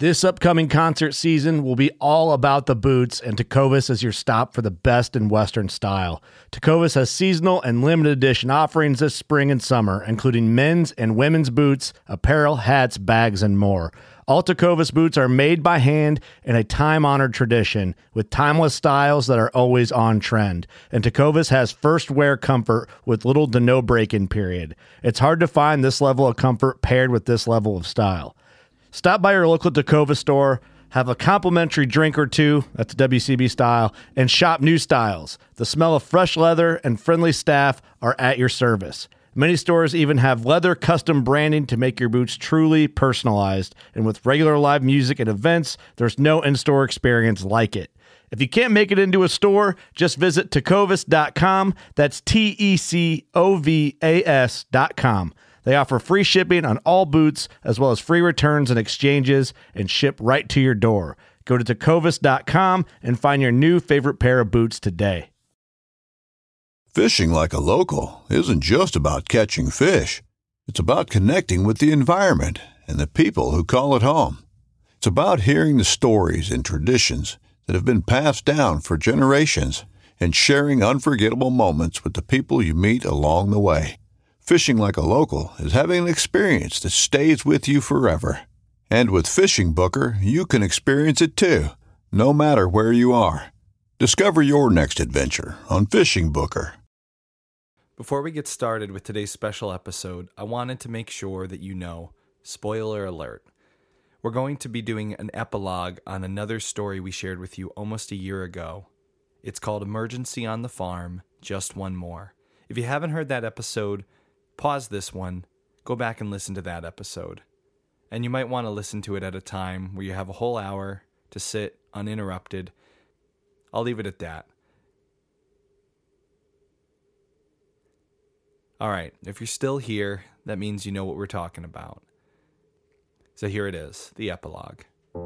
This upcoming concert season will be all about the boots, and Tecovas is your stop for the best in Western style. Tecovas has seasonal and limited edition offerings this spring and summer, including men's and women's boots, apparel, hats, bags, and more. All Tecovas boots are made by hand in a time-honored tradition with timeless styles that are always on trend. And Tecovas has first wear comfort with little to no break-in period. It's hard to find this level of comfort paired with this level of style. Stop by your local Tecovas store, have a complimentary drink or two, that's WCB style, and shop new styles. The smell of fresh leather and friendly staff are at your service. Many stores even have leather custom branding to make your boots truly personalized. And with regular live music and events, there's no in-store experience like it. If you can't make it into a store, just visit tecovas.com. That's TECOVAS.com. They offer free shipping on all boots, as well as free returns and exchanges, and ship right to your door. Go to tecovas.com and find your new favorite pair of boots today. Fishing like a local isn't just about catching fish. It's about connecting with the environment and the people who call it home. It's about hearing the stories and traditions that have been passed down for generations and sharing unforgettable moments with the people you meet along the way. Fishing like a local is having an experience that stays with you forever. And with Fishing Booker, you can experience it too, no matter where you are. Discover your next adventure on Fishing Booker. Before we get started with today's special episode, I wanted to make sure that you know, spoiler alert, we're going to be doing an epilogue on another story we shared with you almost a year ago. It's called Emergency on the Farm, Just One More. If you haven't heard that episode, pause this one, go back and listen to that episode. And you might want to listen to it at a time where you have a whole hour to sit uninterrupted. I'll leave it at that. All right, if you're still here, that means you know what we're talking about. So here it is, the epilogue.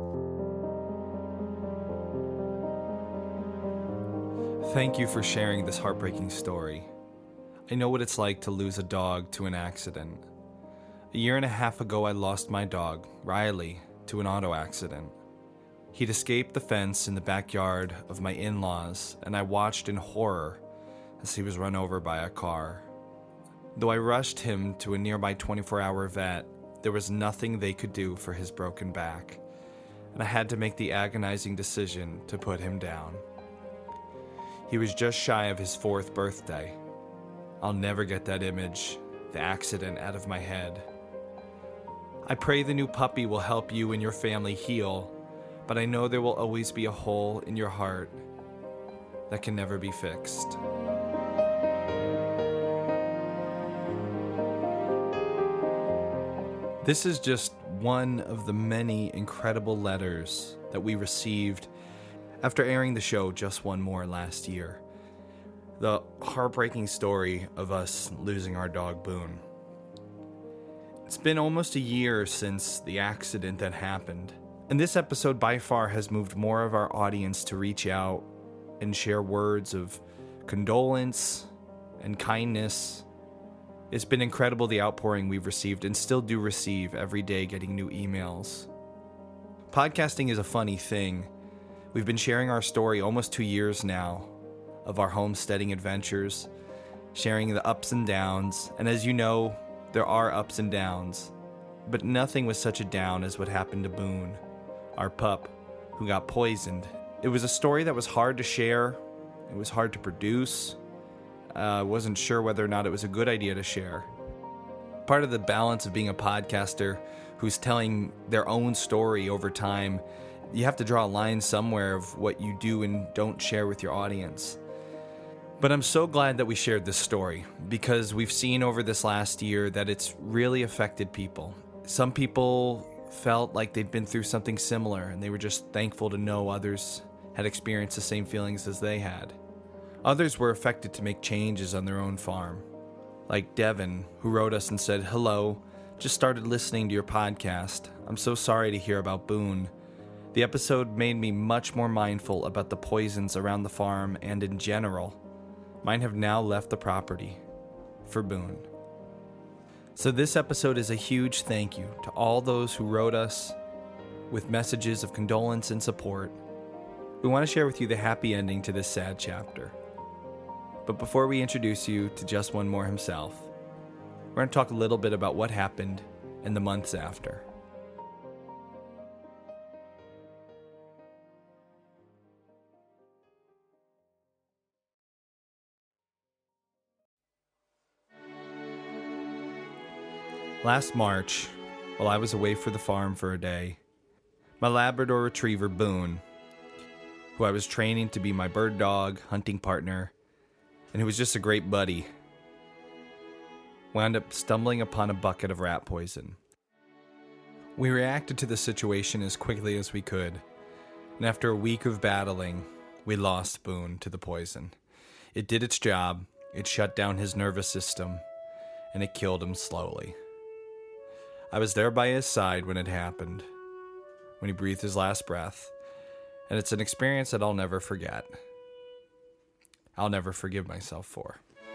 Thank you for sharing this heartbreaking story. I know what it's like to lose a dog to an accident. A year and a half ago, I lost my dog, Riley, to an auto accident. He'd escaped the fence in the backyard of my in-laws, and I watched in horror as he was run over by a car. Though I rushed him to a nearby 24-hour vet, there was nothing they could do for his broken back, and I had to make the agonizing decision to put him down. He was just shy of his 4th birthday. I'll never get that image, the accident, out of my head. I pray the new puppy will help you and your family heal, but I know there will always be a hole in your heart that can never be fixed. This is just one of the many incredible letters that we received after airing the show Just One More last year. The heartbreaking story of us losing our dog Boone. It's been almost a year since the accident that happened, and this episode by far has moved more of our audience to reach out and share words of condolence and kindness. It's been incredible, the outpouring we've received and still do receive every day, getting new emails. Podcasting is a funny thing. We've been sharing our story almost 2 years now of our homesteading adventures, sharing the ups and downs, and as you know, there are ups and downs, but nothing was such a down as what happened to Boone, our pup, who got poisoned. It was a story that was hard to share, it was hard to produce. I wasn't sure whether or not it was a good idea to share. Part of the balance of being a podcaster who's telling their own story over time, you have to draw a line somewhere of what you do and don't share with your audience. But I'm so glad that we shared this story, because we've seen over this last year that it's really affected people. Some people felt like they'd been through something similar, and they were just thankful to know others had experienced the same feelings as they had. Others were affected to make changes on their own farm. Like Devin, who wrote us and said, "Hello, just started listening to your podcast. I'm so sorry to hear about Boone. The episode made me much more mindful about the poisons around the farm and in general. Mine have now left the property for Boone." So this episode is a huge thank you to all those who wrote us, with messages of condolence and support, we want to share with you the happy ending to this sad chapter. But before we introduce you to Just One More himself, we're going to talk a little bit about what happened in the months after. Last March, while I was away for the farm for a day, my Labrador Retriever Boone, who I was training to be my bird dog, hunting partner, and who was just a great buddy, wound up stumbling upon a bucket of rat poison. We reacted to the situation as quickly as we could, and after a week of battling, we lost Boone to the poison. It did its job, it shut down his nervous system, and it killed him slowly. I was there by his side when it happened, when he breathed his last breath, and it's an experience that I'll never forget. I'll never forgive myself for.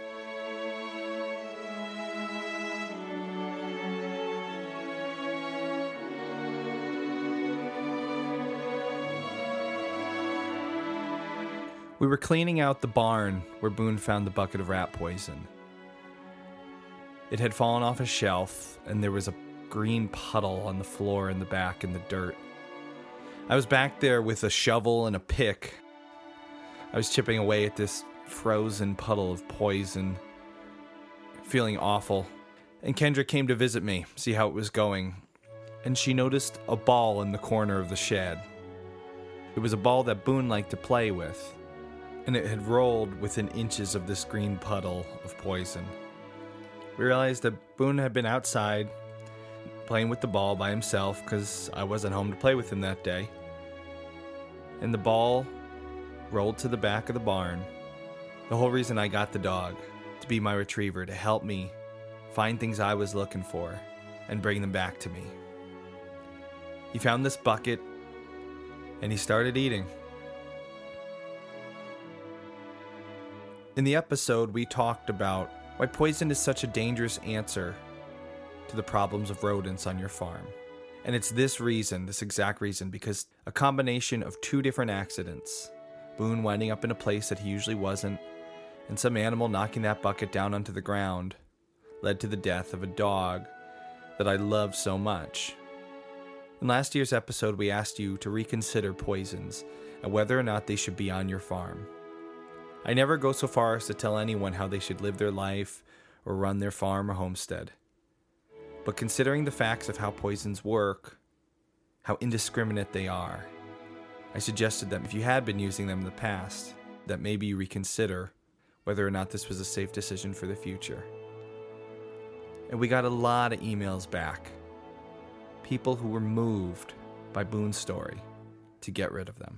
We were cleaning out the barn where Boone found the bucket of rat poison. It had fallen off a shelf, and there was a green puddle on the floor in the back in the dirt. I was back there with a shovel and a pick. I was chipping away at this frozen puddle of poison, feeling awful. And Kendra came to visit me, see how it was going, and she noticed a ball in the corner of the shed. It was a ball that Boone liked to play with, and it had rolled within inches of this green puddle of poison. We realized that Boone had been outside playing with the ball by himself because I wasn't home to play with him that day. And the ball rolled to the back of the barn. The whole reason I got the dog, to be my retriever, to help me find things I was looking for and bring them back to me. He found this bucket and he started eating. In the episode, we talked about why poison is such a dangerous answer to the problems of rodents on your farm. And it's this exact reason, because a combination of two different accidents, Boone winding up in a place that he usually wasn't, and some animal knocking that bucket down onto the ground, led to the death of a dog that I loved so much. In last year's episode, we asked you to reconsider poisons and whether or not they should be on your farm. I never go so far as to tell anyone how they should live their life or run their farm or homestead. But considering the facts of how poisons work, how indiscriminate they are, I suggested that if you had been using them in the past, that maybe you reconsider whether or not this was a safe decision for the future. And we got a lot of emails back. People who were moved by Boone's story to get rid of them.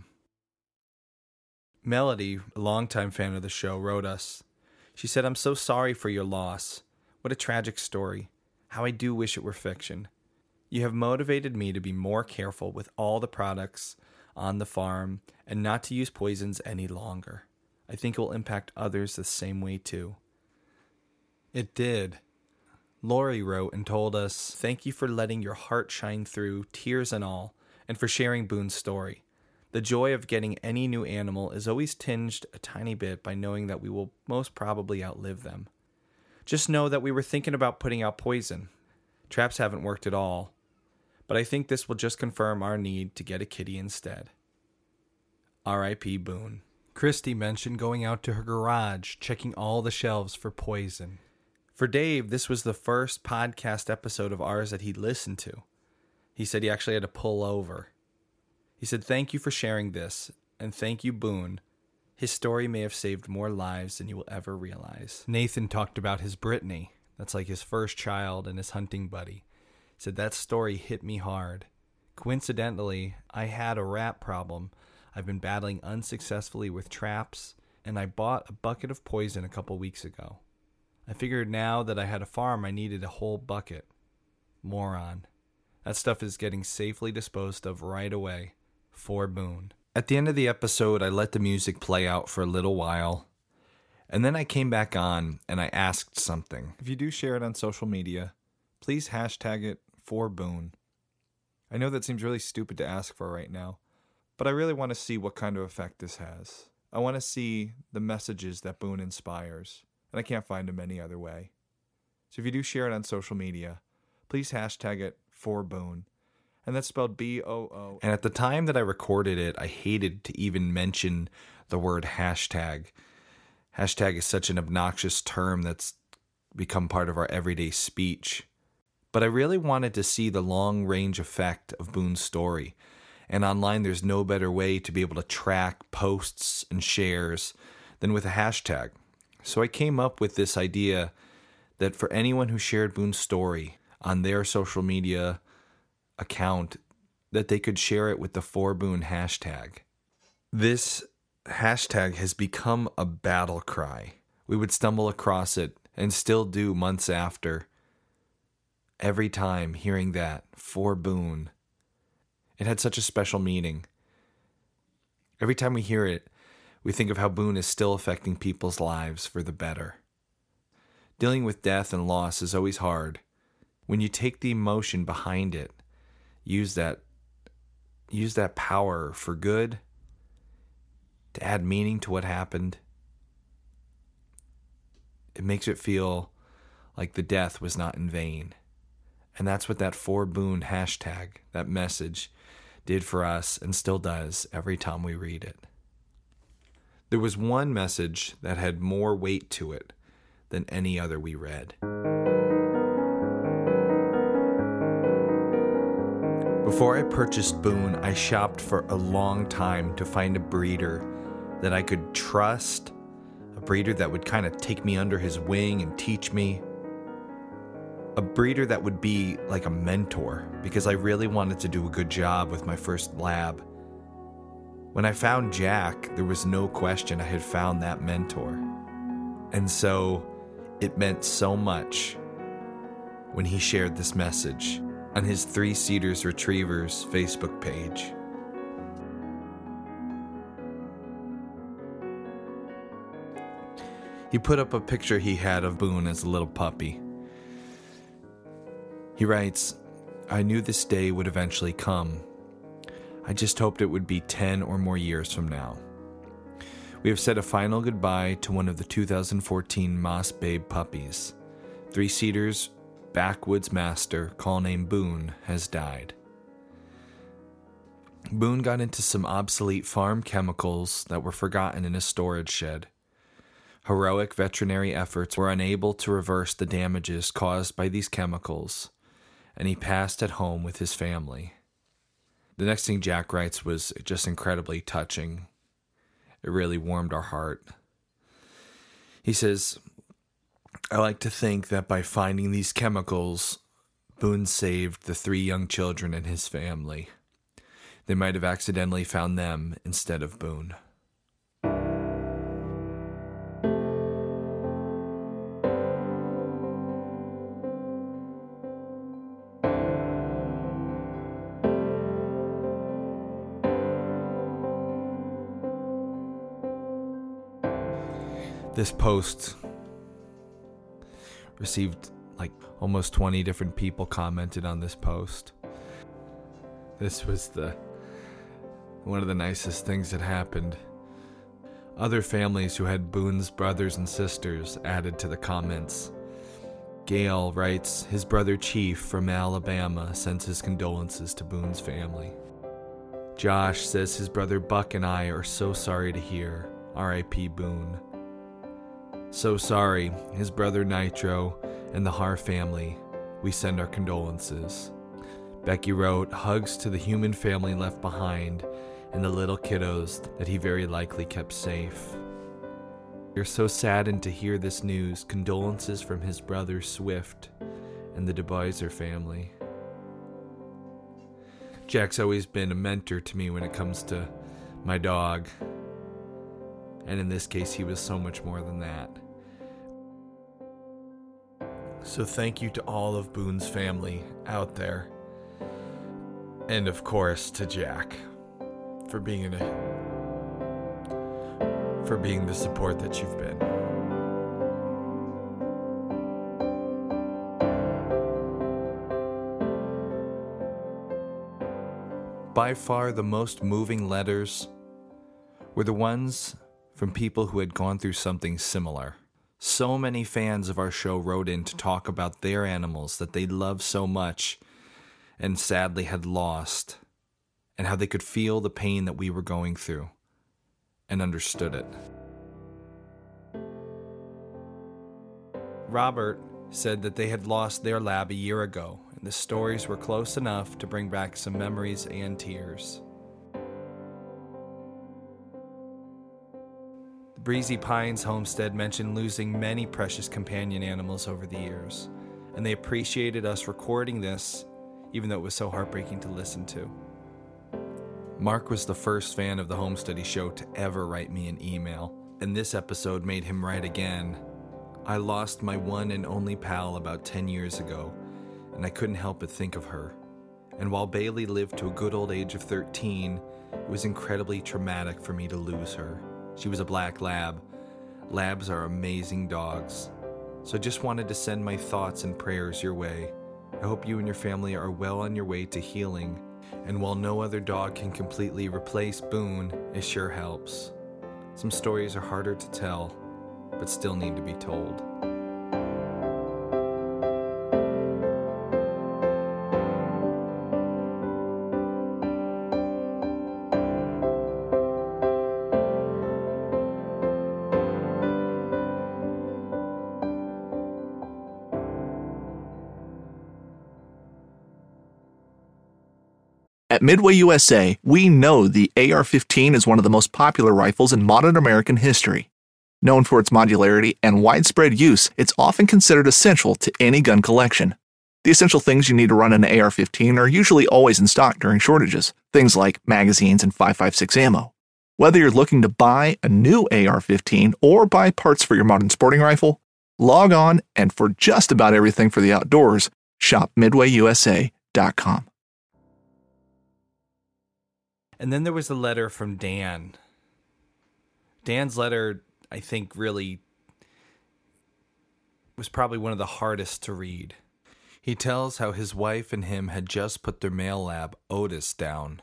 Melody, a longtime fan of the show, wrote us. She said, "I'm so sorry for your loss. What a tragic story. How I do wish it were fiction. You have motivated me to be more careful with all the products on the farm and not to use poisons any longer. I think it will impact others the same way too." It did. Lori wrote and told us, "Thank you for letting your heart shine through, tears and all, and for sharing Boone's story. The joy of getting any new animal is always tinged a tiny bit by knowing that we will most probably outlive them. Just know that we were thinking about putting out poison. Traps haven't worked at all, but I think this will just confirm our need to get a kitty instead. R.I.P. Boone." Christy mentioned going out to her garage, checking all the shelves for poison. For Dave, this was the first podcast episode of ours that he'd listened to. He said he actually had to pull over. He said, "Thank you for sharing this, and thank you, Boone. His story may have saved more lives than you will ever realize." Nathan talked about his Brittany. That's like his first child and his hunting buddy. He said, "That story hit me hard. Coincidentally, I had a rat problem I've been battling unsuccessfully with traps, and I bought a bucket of poison a couple weeks ago. I figured now that I had a farm, I needed a whole bucket. Moron. That stuff is getting safely disposed of right away. For Boone." At the end of the episode, I let the music play out for a little while, and then I came back on and I asked something. If you do share it on social media, please hashtag it for Boone. I know that seems really stupid to ask for right now, but I really want to see what kind of effect this has. I want to see the messages that Boone inspires, and I can't find them any other way. So if you do share it on social media, please hashtag it for Boone. And that's spelled BOO. And at the time that I recorded it, I hated to even mention the word hashtag. Hashtag is such an obnoxious term that's become part of our everyday speech. But I really wanted to see the long-range effect of Boone's story. And online, there's no better way to be able to track posts and shares than with a hashtag. So I came up with this idea that for anyone who shared Boone's story on their social media account, that they could share it with the For Boone hashtag. This hashtag has become a battle cry. We would stumble across it, and still do months after. Every time hearing that, For Boone, it had such a special meaning. Every time we hear it, we think of how Boone is still affecting people's lives for the better. Dealing with death and loss is always hard. When you take the emotion behind it, use that power for good, to add meaning to what happened, it makes it feel like the death was not in vain. And that's what that For Boone hashtag, that message, did for us and still does every time we read it. There was one message that had more weight to it than any other we read. Before I purchased Boone, I shopped for a long time to find a breeder that I could trust, a breeder that would kind of take me under his wing and teach me, a breeder that would be like a mentor, because I really wanted to do a good job with my first lab. When I found Jack, there was no question I had found that mentor. And so it meant so much when he shared this message on his Three Cedars Retrievers Facebook page. He put up a picture he had of Boone as a little puppy. He writes, "I knew this day would eventually come. I just hoped it would be 10 or more years from now. We have said a final goodbye to one of the 2014 Moss Babe puppies. Three Cedars backwoods master, call name Boone, has died. Boone got into some obsolete farm chemicals that were forgotten in a storage shed. Heroic veterinary efforts were unable to reverse the damages caused by these chemicals, and he passed at home with his family." The next thing Jack writes was just incredibly touching. It really warmed our heart. He says, "I like to think that by finding these chemicals, Boone saved the 3 young children and his family. They might have accidentally found them instead of Boone." This post received almost 20 different people commented on this post. This was one of the nicest things that happened. Other families who had Boone's brothers and sisters added to the comments. Gail writes, "His brother Chief from Alabama sends his condolences to Boone's family." Josh says his brother Buck and I are so sorry to hear. R.I.P. Boone. "So sorry, his brother Nitro and the Har family. We send our condolences." Becky wrote, "Hugs to the human family left behind and the little kiddos that he very likely kept safe. We're so saddened to hear this news. Condolences from his brother Swift and the DeBuyser family." Jack's always been a mentor to me when it comes to my dog. And in this case, he was so much more than that. So thank you to all of Boone's family out there. And of course to Jack for being the support that you've been. by far the most moving letters were the ones from people who had gone through something similar. So many fans of our show wrote in to talk about their animals that they loved so much and sadly had lost, and how they could feel the pain that we were going through and understood it. Robert said that they had lost their lab a year ago, and the stories were close enough to bring back some memories and tears. The Breezy Pines homestead mentioned losing many precious companion animals over the years, and they appreciated us recording this, even though it was so heartbreaking to listen to. Mark was the first fan of the Homesteady Show to ever write me an email, and this episode made him write again. I lost my one and only pal about 10 years ago, and I couldn't help but think of her. And while Bailey lived to a good old age of 13, it was incredibly traumatic for me to lose her. She was a black lab. Labs are amazing dogs. So I just wanted to send my thoughts and prayers your way. I hope you and your family are well on your way to healing, and while no other dog can completely replace Boone, it sure helps. Some stories are harder to tell, but still need to be told. At Midway USA, we know the AR-15 is one of the most popular rifles in modern American history. Known for its modularity and widespread use, it's often considered essential to any gun collection. The essential things you need to run an AR-15 are usually always in stock during shortages, things like magazines and 5.56 ammo. Whether you're looking to buy a new AR-15 or buy parts for your modern sporting rifle, log on and for just about everything for the outdoors, shop MidwayUSA.com. And then there was a letter from Dan. Dan's letter, I think, really was probably one of the hardest to read. He tells how his wife and him had just put their male lab, Otis, down.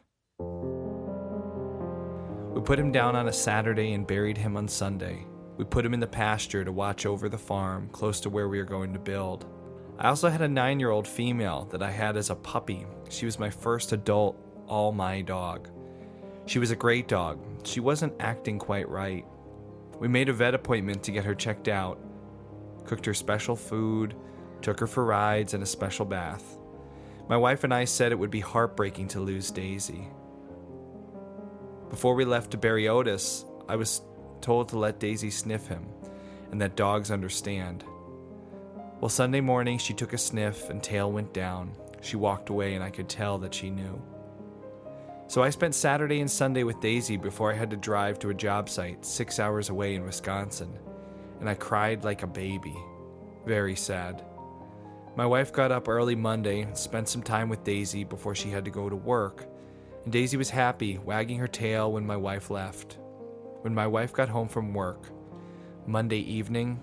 We put him down on a Saturday and buried him on Sunday. We put him in the pasture to watch over the farm, close to where we were going to build. I also had a 9-year-old female that I had as a puppy. She was my first adult, all-my dog. She was a great dog. She wasn't acting quite right. We made a vet appointment to get her checked out, cooked her special food, took her for rides and a special bath. My wife and I said it would be heartbreaking to lose Daisy. Before we left to bury Otis, I was told to let Daisy sniff him, and that dogs understand. Well, Sunday morning she took a sniff and tail went down. She walked away and I could tell that she knew. So I spent Saturday and Sunday with Daisy before I had to drive to a job site 6 hours away in Wisconsin, and I cried like a baby. Very sad. My wife got up early Monday and spent some time with Daisy before she had to go to work, and Daisy was happy, wagging her tail when my wife left. When my wife got home from work, Monday evening,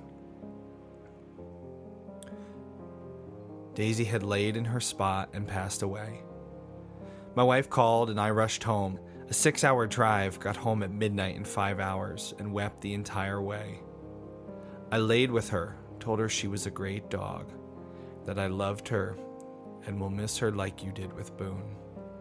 Daisy had laid in her spot and passed away. My wife called and I rushed home. A 6-hour drive, got home at midnight in 5 hours, and wept the entire way. I laid with her, told her she was a great dog, that I loved her, and will miss her like you did with Boone.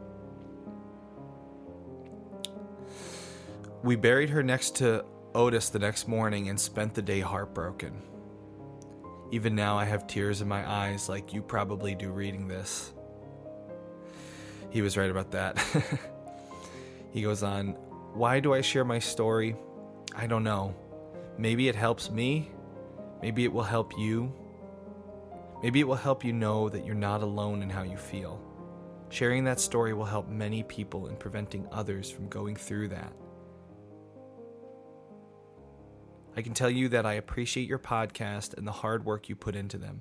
We buried her next to Otis the next morning and spent the day heartbroken. Even now I have tears in my eyes like you probably do reading this. He was right about that. He goes on, why do I share my story? I don't know. Maybe it helps me. Maybe it will help you. Maybe it will help you know that you're not alone in how you feel. Sharing that story will help many people in preventing others from going through that. I can tell you that I appreciate your podcast and the hard work you put into them.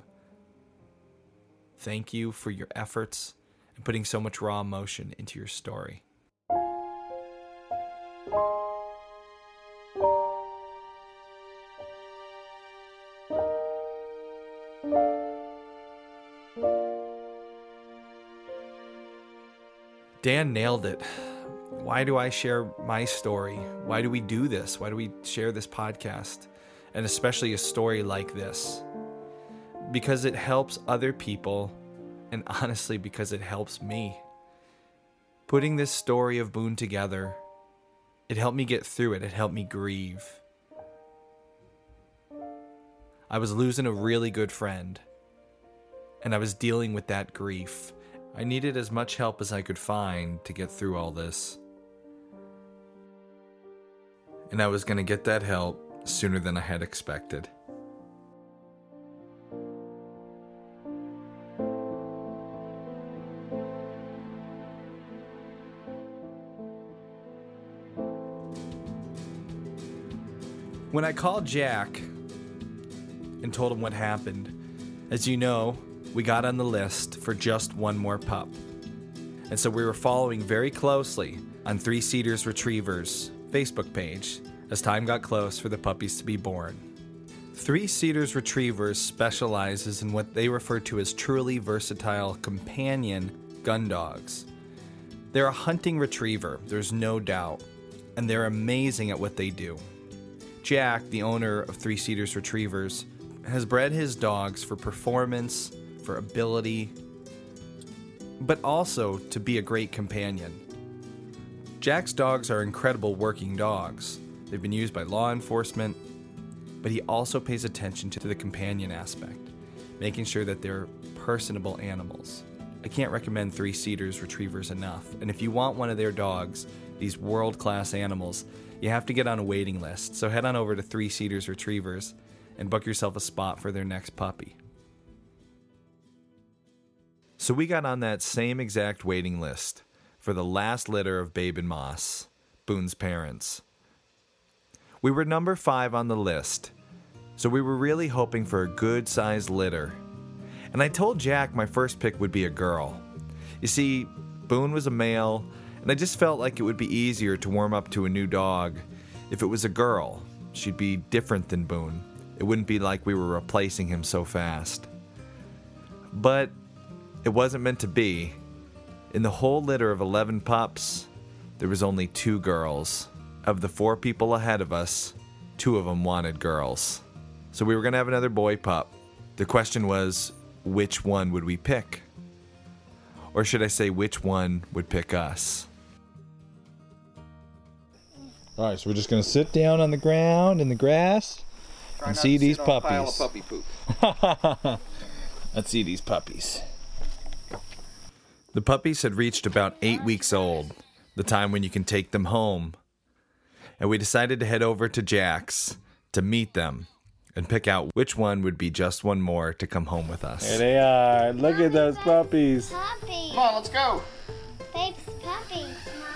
Thank you for your efforts and putting so much raw emotion into your story. Dan nailed it. Why do I share my story? Why do we do this? Why do we share this podcast? And especially a story like this? Because it helps other people, and honestly, because it helps me. Putting this story of Boone together, it helped me get through it. It helped me grieve. I was losing a really good friend, and I was dealing with that grief. I needed as much help as I could find to get through all this. And I was going to get that help sooner than I had expected. When I called Jack and told him what happened, as you know, we got on the list for just one more pup. And so we were following very closely on Three Cedars Retrievers' Facebook page as time got close for the puppies to be born. Three Cedars Retrievers specializes in what they refer to as truly versatile companion gun dogs. They're a hunting retriever, there's no doubt, and they're amazing at what they do. Jack, the owner of Three Cedars Retrievers, has bred his dogs for performance, for ability, but also to be a great companion. Jack's dogs are incredible working dogs. They've been used by law enforcement, but he also pays attention to the companion aspect, making sure that they're personable animals. I can't recommend Three Cedars Retrievers enough, and if you want one of their dogs, these world-class animals, you have to get on a waiting list, so head on over to Three Cedars Retrievers and book yourself a spot for their next puppy. So we got on that same exact waiting list for the last litter of Babe and Moss, Boone's parents. We were number 5 on the list, so we were really hoping for a good-sized litter. And I told Jack my first pick would be a girl. You see, Boone was a male, and I just felt like it would be easier to warm up to a new dog if it was a girl. She'd be different than Boone. It wouldn't be like we were replacing him so fast. But it wasn't meant to be. In the whole litter of 11 pups, there was only 2 girls. Of the 4 people ahead of us, 2 of them wanted girls. So we were going to have another boy pup. The question was, which one would we pick? Or should I say, which one would pick us? All right, so we're just going to sit down on the ground in the grass and see these puppies. Pile of puppy poop. Let's see these puppies. The puppies had reached about 8 weeks old, the time when you can take them home. And we decided to head over to Jack's to meet them and pick out which one would be just one more to come home with us. Here they are. Look at those puppies. Come on, let's go. Babe's puppies,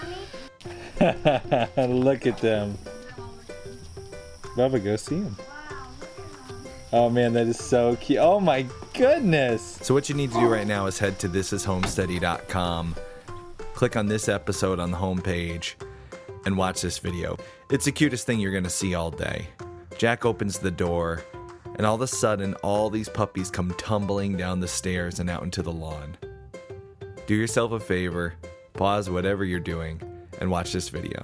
Mommy. Look at them. Bubba, go see them. Oh man, that is so cute. Oh my goodness. So what you need to do right now is head to thisishomesteady.com, click on this episode on the homepage, and watch this video. It's the cutest thing you're going to see all day. Jack opens the door, and all of a sudden, all these puppies come tumbling down the stairs and out into the lawn. Do yourself a favor, pause whatever you're doing, and watch this video.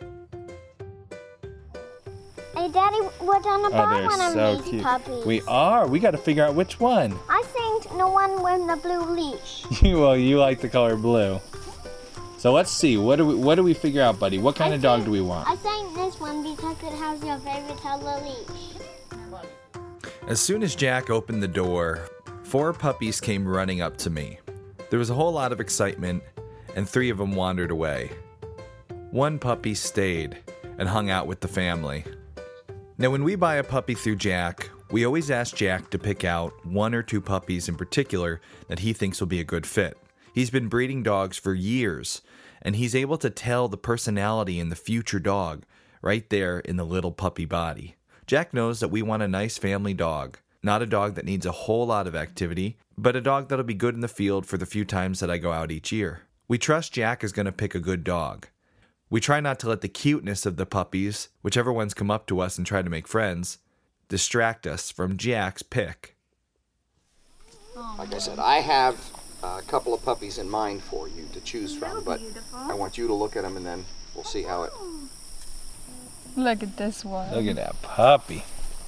Hey, Daddy, we're gonna buy one of so these cute. puppies. We are. We got to figure out which one. I think the one with the blue leash. Well, you like the color blue. So let's see. What do we figure out, buddy? What kind of dog do we want? I think this one because it has your favorite color leash. As soon as Jack opened the door, 4 puppies came running up to me. There was a whole lot of excitement, and 3 of them wandered away. 1 puppy stayed and hung out with the family. Now, when we buy a puppy through Jack, we always ask Jack to pick out 1 or 2 puppies in particular that he thinks will be a good fit. He's been breeding dogs for years, and he's able to tell the personality in the future dog right there in the little puppy body. Jack knows that we want a nice family dog, not a dog that needs a whole lot of activity, but a dog that'll be good in the field for the few times that I go out each year. We trust Jack is going to pick a good dog. We try not to let the cuteness of the puppies, whichever ones come up to us and try to make friends, distract us from Jack's pick. Like I said, I have a couple of puppies in mind for you to choose from, but I want you to look at them and then we'll see how it... Look at this one. Look at that puppy.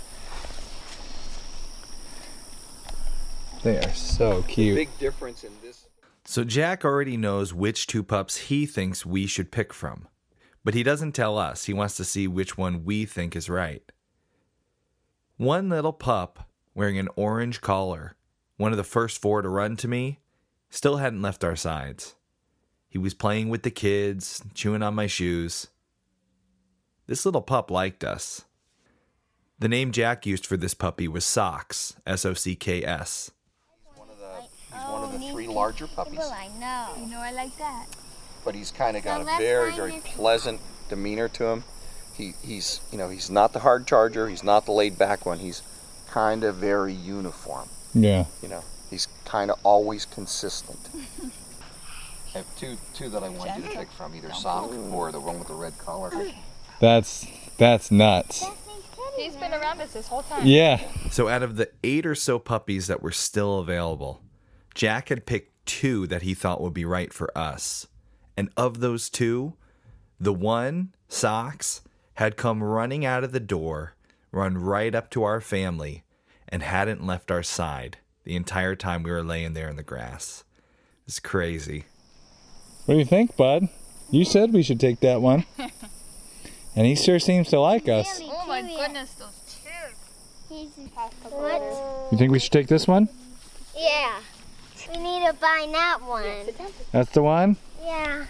They are so cute. Big difference in this. So Jack already knows which two pups he thinks we should pick from. But he doesn't tell us. He wants to see which one we think is right. One little pup wearing an orange collar, one of the first 4 to run to me, still hadn't left our sides. He was playing with the kids, chewing on my shoes. This little pup liked us. The name Jack used for this puppy was Socks, S-O-C-K-S. He's one of the 3 larger puppies, I know. You know I like that. but he's kind of got a let's very, find very this- pleasant demeanor to him. He's not the hard charger. He's not the laid back one. He's kind of very uniform. Yeah. He's kind of always consistent. I have two that I want you to pick from, either Sock or the one with the red collar. That's nuts. He's been around us this whole time. Yeah. So out of the 8 or so puppies that were still available, Jack had picked 2 that he thought would be right for us. And of those 2, the one, Socks, had come running out of the door, run right up to our family, and hadn't left our side the entire time we were laying there in the grass. It's crazy. What do you think, bud? You said we should take that one. And he sure seems to like us. Oh my goodness, those tears. What? You think we should take this one? Yeah. We need to find that one. That's the one? Yeah.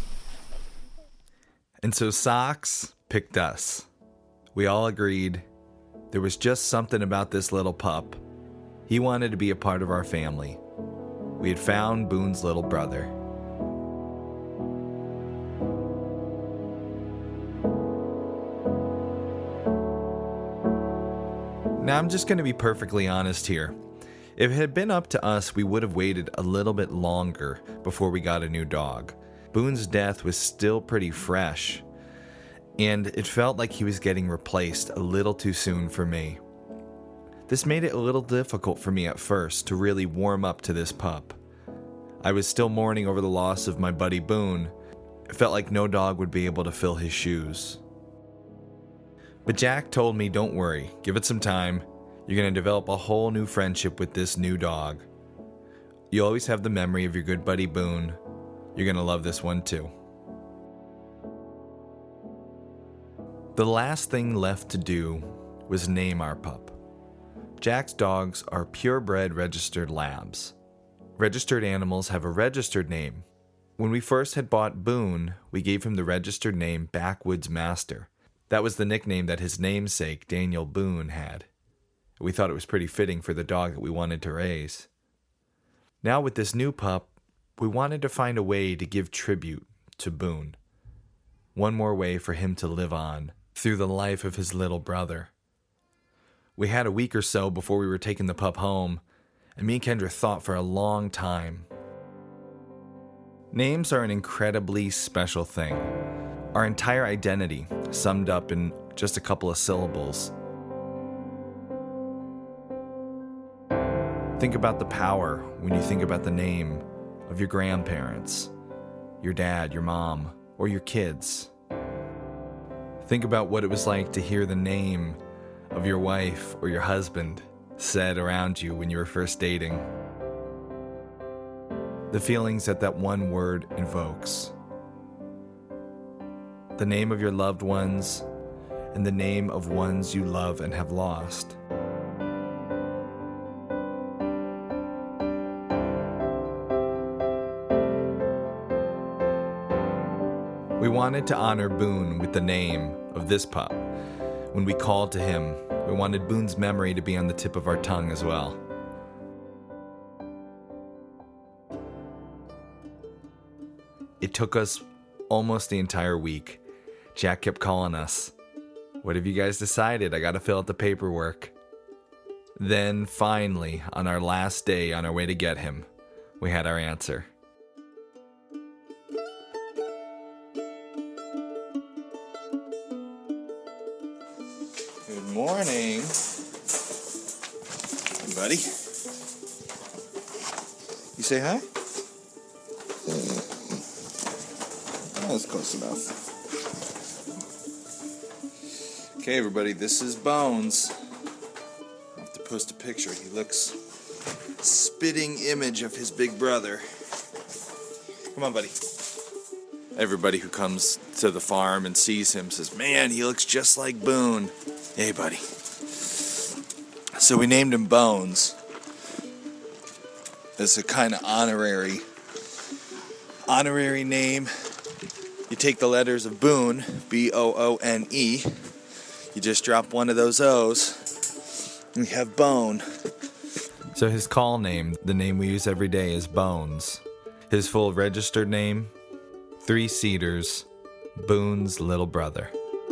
And so Socks picked us. We all agreed there was just something about this little pup. He wanted to be a part of our family. We had found Boone's little brother. Now, I'm just going to be perfectly honest here. If it had been up to us, we would have waited a little bit longer before we got a new dog. Boone's death was still pretty fresh, and it felt like he was getting replaced a little too soon for me. This made it a little difficult for me at first to really warm up to this pup. I was still mourning over the loss of my buddy Boone. It felt like no dog would be able to fill his shoes. But Jack told me, don't worry, give it some time. You're going to develop a whole new friendship with this new dog. You always have the memory of your good buddy Boone. You're going to love this one too. The last thing left to do was name our pup. Jack's dogs are purebred registered labs. Registered animals have a registered name. When we first had bought Boone, we gave him the registered name Backwoods Master. That was the nickname that his namesake, Daniel Boone, had. We thought it was pretty fitting for the dog that we wanted to raise. Now with this new pup, we wanted to find a way to give tribute to Boone. One more way for him to live on through the life of his little brother. We had a week or so before we were taking the pup home, and me and Kendra thought for a long time. Names are an incredibly special thing. Our entire identity summed up in just a couple of syllables. Think about the power when you think about the name of your grandparents, your dad, your mom, or your kids. Think about what it was like to hear the name of your wife or your husband said around you when you were first dating. The feelings that one word invokes. The name of your loved ones and the name of ones you love and have lost. We wanted to honor Boone with the name of this pup. When we called to him, we wanted Boone's memory to be on the tip of our tongue as well. It took us almost the entire week. Jack kept calling us. What have you guys decided? I gotta fill out the paperwork. Then finally, on our last day on our way to get him, we had our answer. Good morning. Hey, buddy. You say hi? That's close enough. Okay, everybody, this is Bones. I'll have to post a picture. He looks spitting image of his big brother. Come on, buddy. Everybody who comes to the farm and sees him says, man, he looks just like Boone. Hey, buddy. So we named him Bones. It's a kind of honorary name. You take the letters of Boone, B-O-O-N-E. You just drop one of those O's, and you have Bone. So his call name, the name we use every day, is Bones. His full registered name, 3 Cedars, Boone's little brother.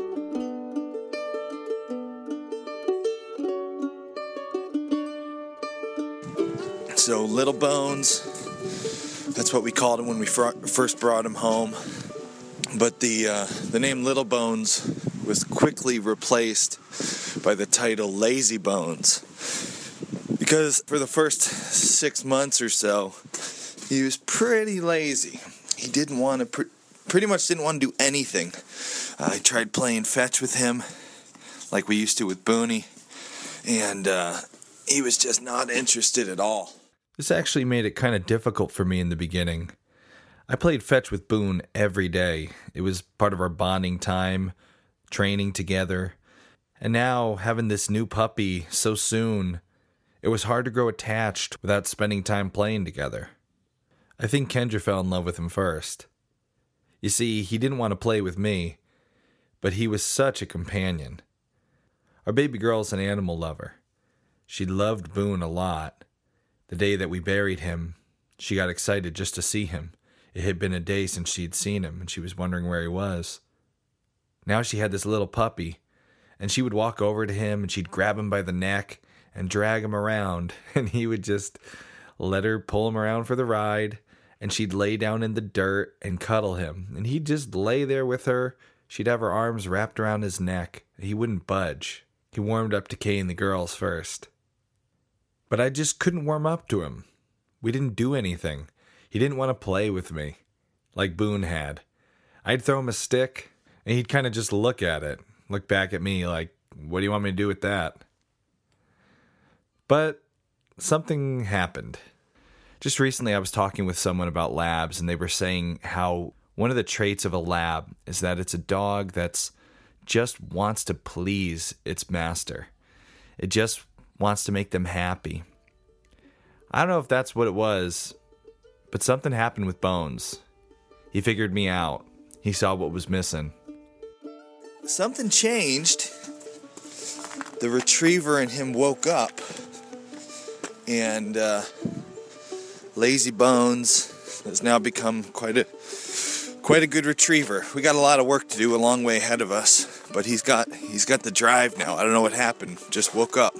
So Little Bones, that's what we called him when we first brought him home. But the name Little Bones was quickly replaced by the title Lazy Bones, because for the first 6 months or so, he was pretty lazy. He didn't want to, pretty much didn't want to do anything. I tried playing fetch with him, like we used to with Booney, and he was just not interested at all. This actually made it kind of difficult for me in the beginning. I played fetch with Boone every day. It was part of our bonding time, training together. And now, having this new puppy so soon, it was hard to grow attached without spending time playing together. I think Kendra fell in love with him first. You see, he didn't want to play with me, but he was such a companion. Our baby girl's an animal lover. She loved Boone a lot. The day that we buried him, she got excited just to see him. It had been a day since she'd seen him, and she was wondering where he was. Now she had this little puppy, and she would walk over to him, and she'd grab him by the neck and drag him around, and he would just let her pull him around for the ride, and she'd lay down in the dirt and cuddle him, and he'd just lay there with her. She'd have her arms wrapped around his neck. He wouldn't budge. He warmed up to Kay and the girls first. But I just couldn't warm up to him. We didn't do anything. He didn't want to play with me, like Boone had. I'd throw him a stick, and he'd kind of just look at it, look back at me like, what do you want me to do with that? But something happened. Just recently I was talking with someone about labs, and they were saying how one of the traits of a lab is that it's a dog that's just wants to please its master. It just wants to make them happy. I don't know if that's what it was, but something happened with Bones. He figured me out. He saw what was missing. Something changed. The retriever in him woke up. And Lazy Bones has now become quite a good retriever. We got a lot of work to do, a long way ahead of us. But he's got the drive now. I don't know what happened. Just woke up.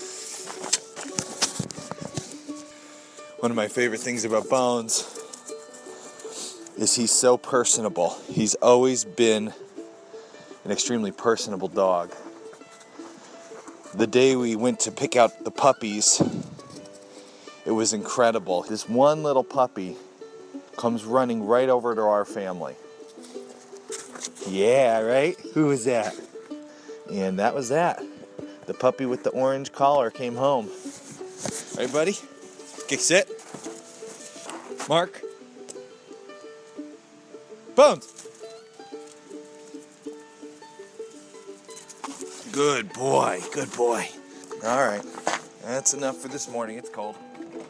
One of my favorite things about Bones is he's so personable. He's always been an extremely personable dog. The day we went to pick out the puppies, it was incredible. This one little puppy comes running right over to our family. Yeah, right? Who was that? And that was that. The puppy with the orange collar came home. Right, buddy? Okay, sit. Mark. Bones. Good boy. Good boy. All right. That's enough for this morning. It's cold.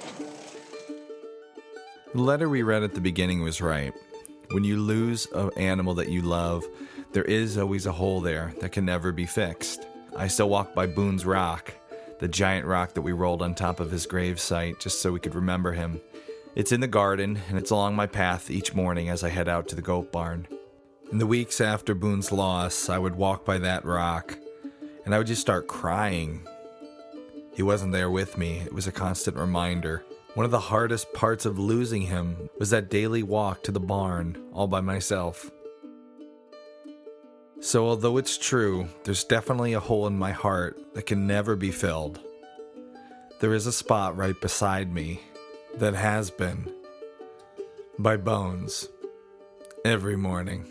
The letter we read at the beginning was right. When you lose an animal that you love, there is always a hole there that can never be fixed. I still walk by Boone's rock, the giant rock that we rolled on top of his gravesite just so we could remember him. It's in the garden, and it's along my path each morning as I head out to the goat barn. In the weeks after Boone's loss, I would walk by that rock, and I would just start crying. He wasn't there with me. It was a constant reminder. One of the hardest parts of losing him was that daily walk to the barn all by myself. So although it's true, there's definitely a hole in my heart that can never be filled. There is a spot right beside me that has been by Bones. every morning.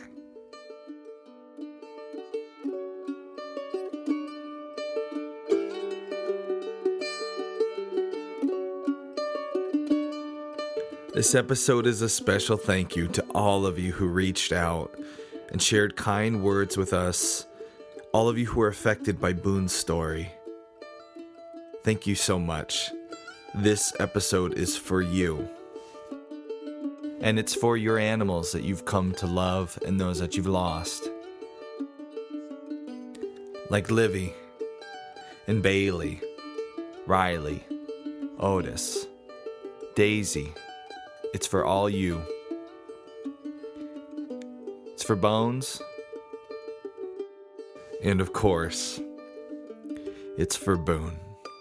This episode is a special thank you to all of you who reached out and shared kind words with us, all of you who were affected by Boone's story. Thank you so much. This episode is for you. And it's for your animals that you've come to love and those that you've lost. Like Livy and Bailey, Riley, Otis, Daisy. It's for all you. It's for Bones. And of course, it's for Boone.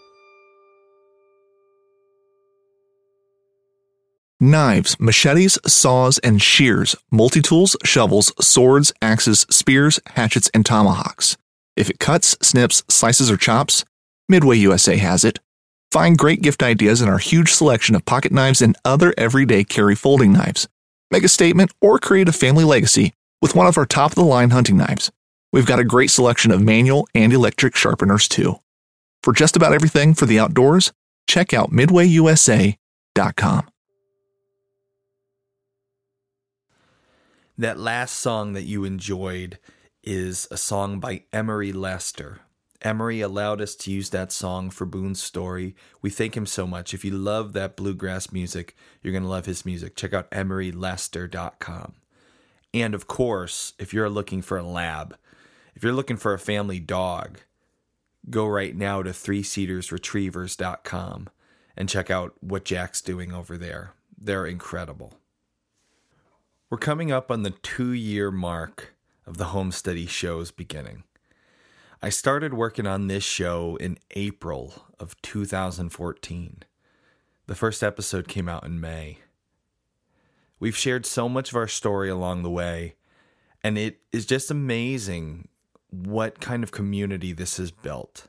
Knives, machetes, saws, and shears, multi-tools, shovels, swords, axes, spears, hatchets, and tomahawks. If it cuts, snips, slices, or chops, Midway USA has it. Find great gift ideas in our huge selection of pocket knives and other everyday carry folding knives. Make a statement or create a family legacy with one of our top-of-the-line hunting knives. We've got a great selection of manual and electric sharpeners, too. For just about everything for the outdoors, check out MidwayUSA.com. That last song that you enjoyed is a song by Emery Lester. Emery allowed us to use that song for Boone's story. We thank him so much. If you love that bluegrass music, you're going to love his music. Check out EmeryLester.com. And of course, if you're looking for a lab, if you're looking for a family dog, go right now to 3seatersretrievers.com and check out what Jack's doing over there. They're incredible. We're coming up on the 2-year mark of the Homesteady show's beginning. I started working on this show in April of 2014. The first episode came out in May. We've shared so much of our story along the way, and it is just amazing what kind of community this has built.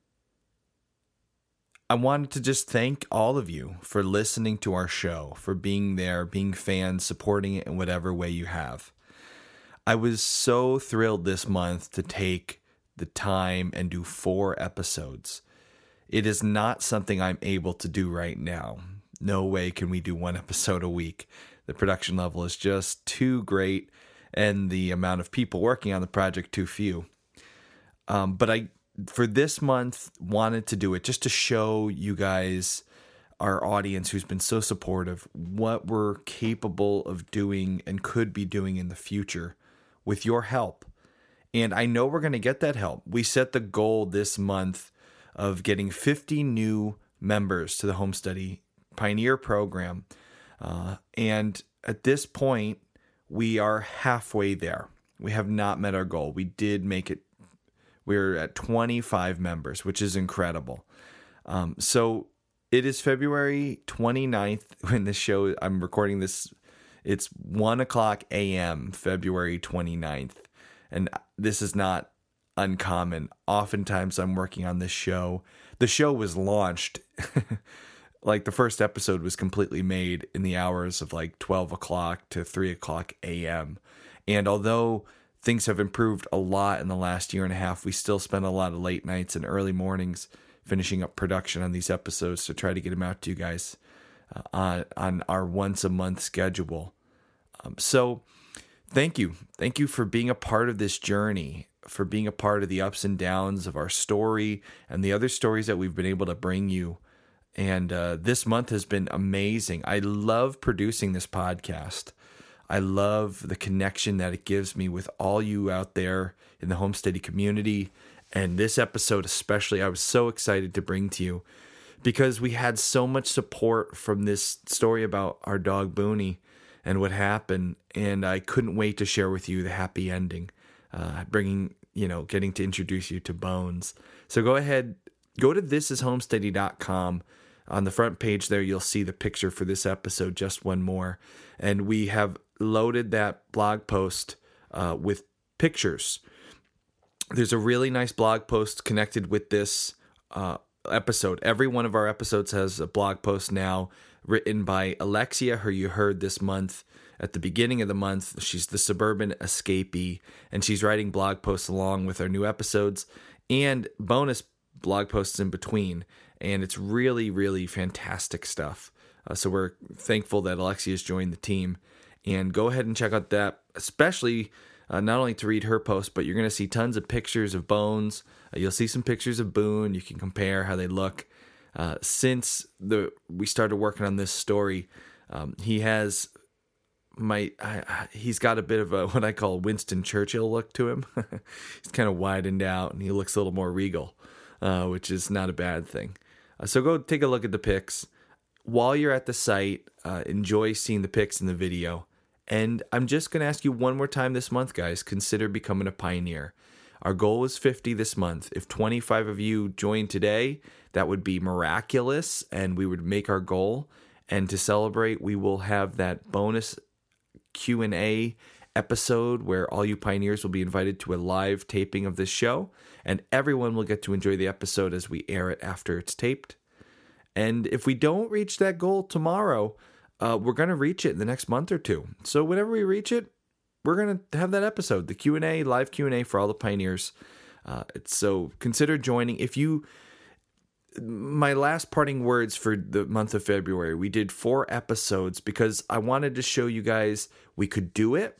I wanted to just thank all of you for listening to our show, for being there, being fans, supporting it in whatever way you have. I was so thrilled this month to take the time and do 4 episodes. It is not something I'm able to do right now. No way can we do 1 episode a week. The production level is just too great and the amount of people working on the project too few. But I, for this month, wanted to do it just to show you guys, our audience who's been so supportive, what we're capable of doing and could be doing in the future with your help. And I know we're going to get that help. We set the goal this month of getting 50 new members to the Homesteady Pioneer program. And at this point, we are halfway there. We have not met our goal. We did make it. We're at 25 members, which is incredible. So it is February 29th when this show, I'm recording this. It's 1:00 a.m., February 29th. And this is not uncommon. Oftentimes I'm working on this show. The show was launched, like the first episode was completely made in the hours of like 12 o'clock to 3:00 a.m. And although things have improved a lot in the last year and a half, we still spend a lot of late nights and early mornings finishing up production on these episodes to try to get them out to you guys on our once a month schedule. So thank you. Thank you for being a part of this journey, for being a part of the ups and downs of our story and the other stories that we've been able to bring you. And this month has been amazing. I love producing this podcast. I love the connection that it gives me with all you out there in the Homesteady community. And this episode especially, I was so excited to bring to you because we had so much support from this story about our dog Booney and what happened. And I couldn't wait to share with you the happy ending, getting to introduce you to Bones. So go ahead, go to thisishomesteady.com. On the front page there, you'll see the picture for this episode, Just One More. And we have loaded that blog post with pictures. There's a really nice blog post connected with this episode. Every one of our episodes has a blog post now written by Alexia, who you heard this month at the beginning of the month. She's the suburban escapee, and she's writing blog posts along with our new episodes and bonus blog posts in between. And it's really, really fantastic stuff. So we're thankful that Alexia's joined the team. And go ahead and check out that, especially not only to read her post, but you're going to see tons of pictures of Bones. You'll see some pictures of Boone. You can compare how they look. Since we started working on this story, he has he's got a bit of a what I call Winston Churchill look to him. He's kind of widened out and he looks a little more regal, which is not a bad thing. So go take a look at the pics. While you're at the site, enjoy seeing the pics in the video. And I'm just going to ask you one more time this month, guys, consider becoming a pioneer. Our goal was 50 this month. If 25 of you join today, that would be miraculous, and we would make our goal. And to celebrate, we will have that bonus Q&A episode where all you pioneers will be invited to a live taping of this show, and everyone will get to enjoy the episode as we air it after it's taped. And if we don't reach that goal tomorrow, we're going to reach it in the next month or two. So whenever we reach it, we're going to have that episode, the Q&A, live Q&A for all the pioneers. So consider joining. My last parting words for the month of February, we did 4 episodes because I wanted to show you guys we could do it.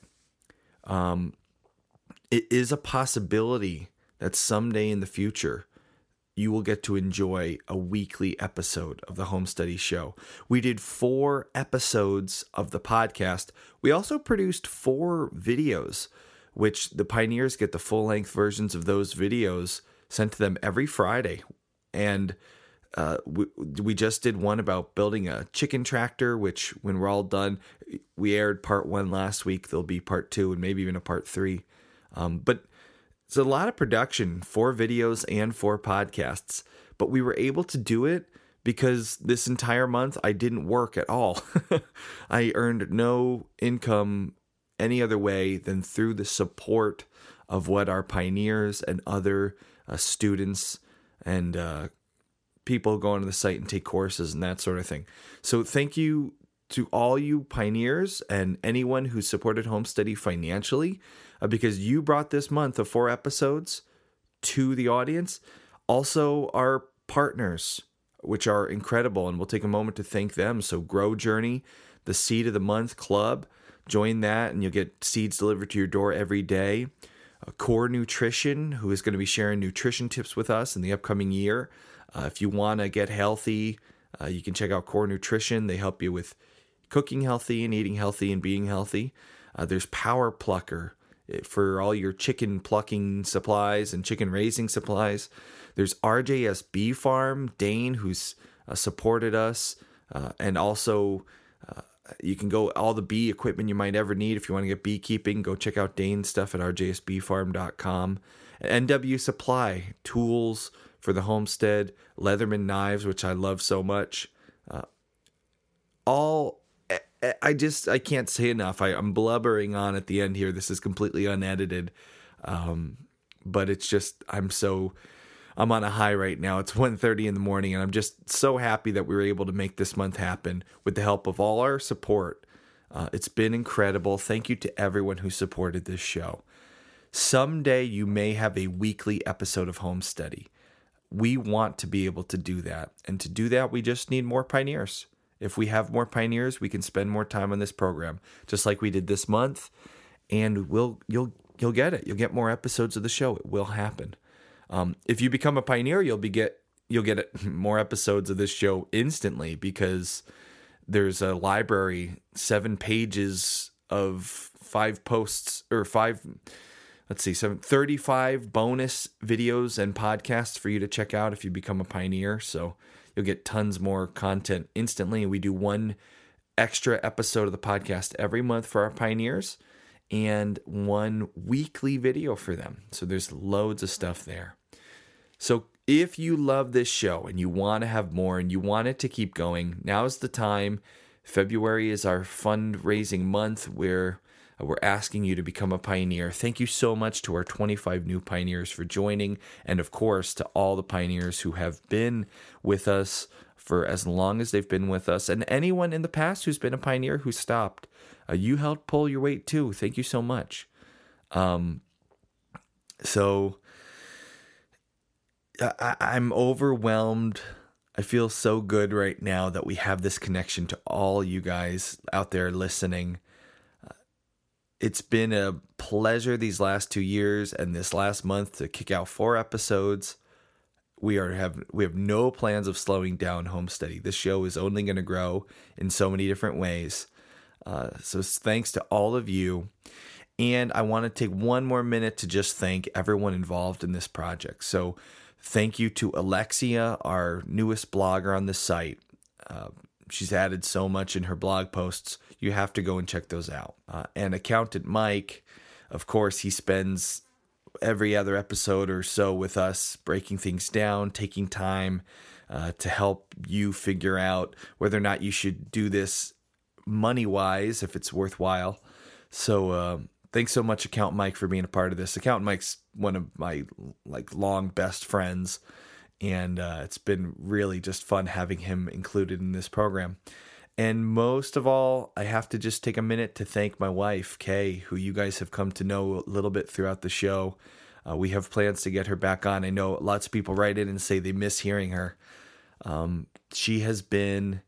It is a possibility that someday in the future, you will get to enjoy a weekly episode of the Home Study Show. We did 4 episodes of the podcast. We also produced 4 videos, which the pioneers get the full-length versions of those videos sent to them every Friday. And we just did one about building a chicken tractor, which when we're all done, we aired part 1 last week. There'll be part 2 and maybe even a part 3. But it's a lot of production, 4 videos and 4 podcasts, but we were able to do it because this entire month I didn't work at all. I earned no income any other way than through the support of what our pioneers and other students and people go onto the site and take courses and that sort of thing. So thank you to all you pioneers and anyone who supported Home Study financially, because you brought this month of 4 episodes to the audience. Also, our partners, which are incredible, and we'll take a moment to thank them. So Grow Journey, the Seed of the Month Club, join that and you'll get seeds delivered to your door every day. Core Nutrition, who is going to be sharing nutrition tips with us in the upcoming year. If you want to get healthy, you can check out Core Nutrition. They help you with cooking healthy and eating healthy and being healthy. There's Power Plucker for all your chicken plucking supplies and chicken raising supplies. There's RJS Bee Farm, Dane, who's supported us. And also, you can go all the bee equipment you might ever need. If you want to get beekeeping, go check out Dane's stuff at rjsbeefarm.com. NW Supply, tools for the homestead, Leatherman knives, which I love so much. I can't say enough. I'm blubbering on at the end here. This is completely unedited. But it's just, I'm on a high right now. It's 1:30 in the morning, and I'm just so happy that we were able to make this month happen with the help of all our support. It's been incredible. Thank you to everyone who supported this show. Someday you may have a weekly episode of Home Study. We want to be able to do that. And to do that, we just need more pioneers. If we have more pioneers, we can spend more time on this program, just like we did this month. And you'll get it. You'll get more episodes of the show. It will happen. If you become a pioneer, you'll get more episodes of this show instantly, because there's a library, 7 pages of 5 posts, or 35 bonus videos and podcasts for you to check out if you become a pioneer. So you'll get tons more content instantly. We do 1 extra episode of the podcast every month for our pioneers and 1 weekly video for them. So there's loads of stuff there. So if you love this show and you want to have more and you want it to keep going, now's the time. February is our fundraising month where we're asking you to become a pioneer. Thank you so much to our 25 new pioneers for joining, and of course to all the pioneers who have been with us for as long as they've been with us, and anyone in the past who's been a pioneer who stopped. You helped pull your weight too. Thank you so much. So I'm overwhelmed. I feel so good right now that we have this connection to all you guys out there listening. It's been a pleasure these last 2 years and this last month to kick out 4 episodes. We have no plans of slowing down Homesteady. This show is only going to grow in so many different ways. So thanks to all of you. And I want to take one more minute to just thank everyone involved in this project. So thank you to Alexia, our newest blogger on the site. She's added so much in her blog posts. You have to go and check those out. And Accountant Mike, of course, he spends every other episode or so with us, breaking things down, taking time to help you figure out whether or not you should do this money-wise, if it's worthwhile. So thanks so much, Accountant Mike, for being a part of this. Accountant Mike's one of my long best friends, and it's been really just fun having him included in this program. And most of all, I have to just take a minute to thank my wife, Kay, who you guys have come to know a little bit throughout the show. We have plans to get her back on. I know lots of people write in and say they miss hearing her. She's the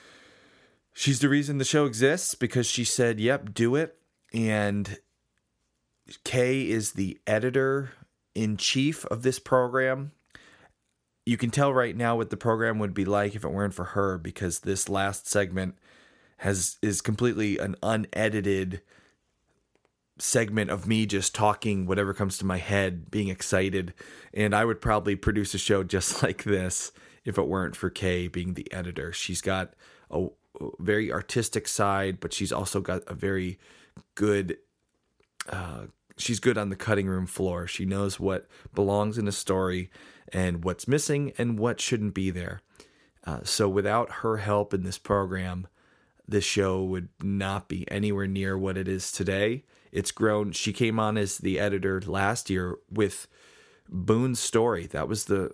reason the show exists, because she said, yep, do it. And Kay is the editor-in-chief of this program. You can tell right now what the program would be like if it weren't for her, because this last segment is completely an unedited segment of me just talking whatever comes to my head, being excited. And I would probably produce a show just like this if it weren't for Kay being the editor. She's got a very artistic side, but she's also got a very good she's good on the cutting room floor. She knows what belongs in a story and what's missing and what shouldn't be there. So without her help in this program, this show would not be anywhere near what it is today. It's grown. She came on as the editor last year with Boone's story. That was and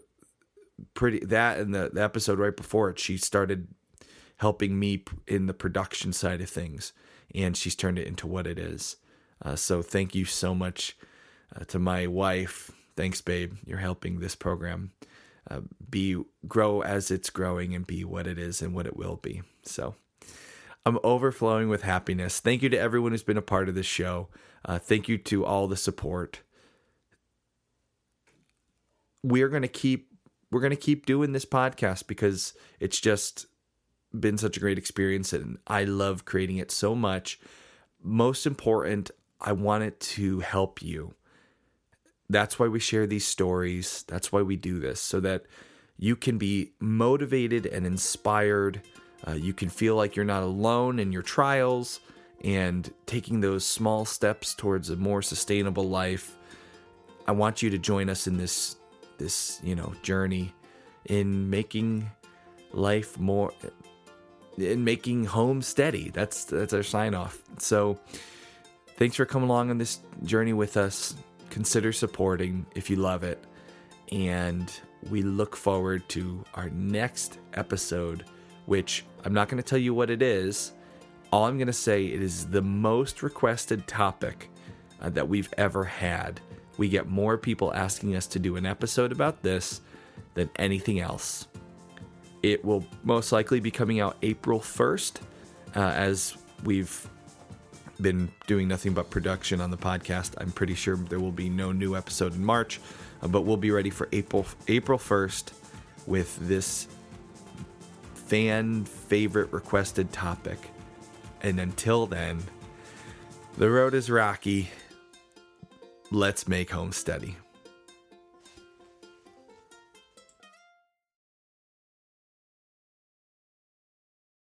the episode right before it, she started helping me in the production side of things, and she's turned it into what it is. So thank you so much to my wife. Thanks, babe. You're helping this program grow as it's growing and be what it is and what it will be. So I'm overflowing with happiness. Thank you to everyone who's been a part of this show. Thank you to all the support. We're going to keep doing this podcast because it's just been such a great experience, and I love creating it so much. Most important, I want it to help you. That's why we share these stories. That's why we do this, so that you can be motivated and inspired. You can feel like you're not alone in your trials and taking those small steps towards a more sustainable life. I want you to join us in this journey in making life more, in making home steady. That's our sign off. So thanks for coming along on this journey with us. Consider supporting if you love it. And we look forward to our next episode, which I'm not going to tell you what it is. All I'm going to say, it is the most requested topic that we've ever had. We get more people asking us to do an episode about this than anything else. It will most likely be coming out April 1st, as we've been doing nothing but production on the podcast. I'm pretty sure there will be no new episode in March, but we'll be ready for April 1st with this fan favorite requested topic. And until then, the road is rocky. Let's make home steady.